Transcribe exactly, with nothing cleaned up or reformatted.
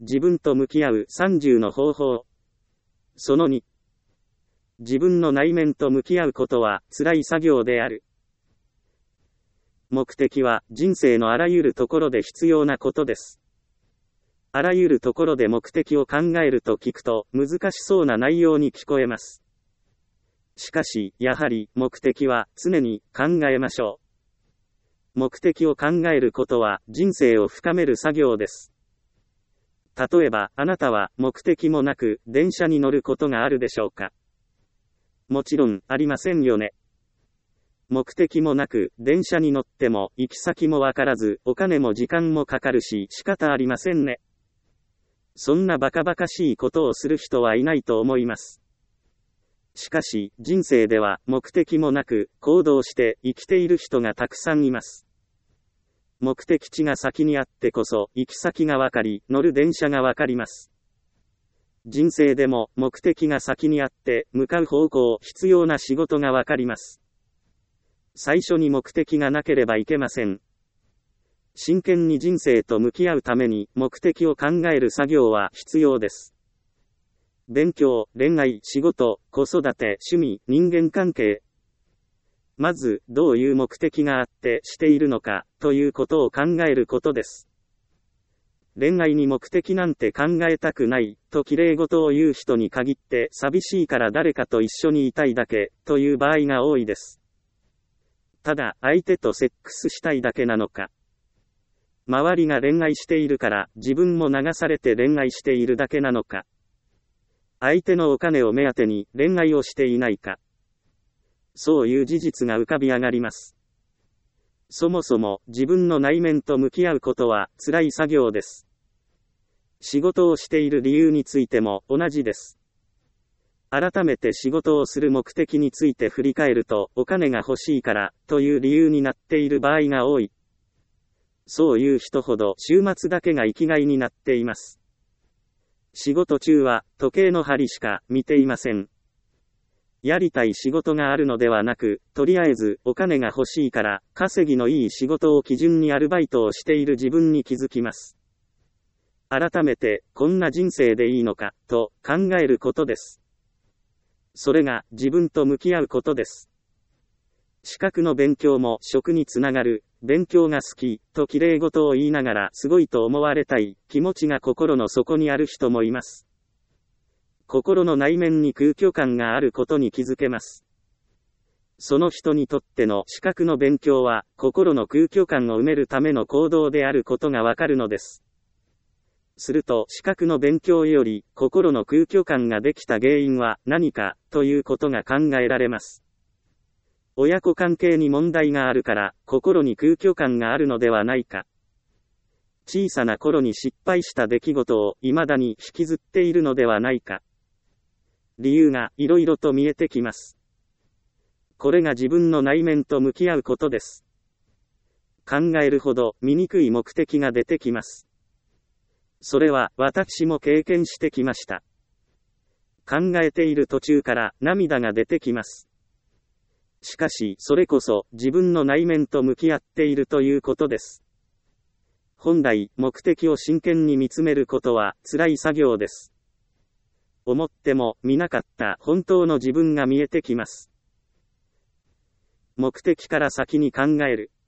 自分と向き合うさんじゅうの方法。そのに。自分の内面と向き合うことは辛い作業である。目的は人生のあらゆるところで必要なことです。あらゆるところで目的を考えると聞くと難しそうな内容に聞こえます。しかし、やはり目的は常に考えましょう。目的を考えることは人生を深める作業です。例えば、あなたは目的もなく電車に乗ることがあるでしょうか？もちろんありませんよね。目的もなく電車に乗っても行き先もわからずお金も時間もかかるし仕方ありませんね。そんなバカバカしいことをする人はいないと思います。しかし人生では目的もなく行動して生きている人がたくさんいます。目的地が先にあってこそ行き先がわかり乗る電車がわかります。人生でも目的が先にあって向かう方向必要な仕事がわかります。最初に目的がなければいけません。真剣に人生と向き合うために目的を考える作業は必要です。勉強、恋愛、仕事、子育て、趣味、人間関係。まず、どういう目的があってしているのか、ということを考えることです。恋愛に目的なんて考えたくない、と綺麗事を言う人に限って寂しいから誰かと一緒にいたいだけ、という場合が多いです。ただ、相手とセックスしたいだけなのか。周りが恋愛しているから、自分も流されて恋愛しているだけなのか。相手のお金を目当てに恋愛をしていないか。そういう事実が浮かび上がります。そもそも、自分の内面と向き合うことは辛い作業です。仕事をしている理由についても同じです。改めて仕事をする目的について振り返ると、お金が欲しいから、という理由になっている場合が多い。そういう人ほど、週末だけが生きがいになっています。仕事中は、時計の針しか見ていません。やりたい仕事があるのではなく、とりあえず、お金が欲しいから、稼ぎのいい仕事を基準にアルバイトをしている自分に気づきます。改めて、こんな人生でいいのか、と考えることです。それが自分と向き合うことです。資格の勉強も職につながる、勉強が好き、と綺麗事を言いながらすごいと思われたい、気持ちが心の底にある人もいます。心の内面に空虚感があることに気づけます。その人にとっての資格の勉強は、心の空虚感を埋めるための行動であることがわかるのです。すると、資格の勉強より、心の空虚感ができた原因は何か、ということが考えられます。親子関係に問題があるから、心に空虚感があるのではないか。小さな頃に失敗した出来事を未だに引きずっているのではないか。理由がいろいろと見えてきます。これが自分の内面と向き合うことです。考えるほど醜い目的が出てきます。それは私も経験してきました。考えている途中から涙が出てきます。しかし、それこそ自分の内面と向き合っているということです。本来、目的を真剣に見つめることは辛い作業です。思っても見なかった本当の自分が見えてきます。目的から先に考える。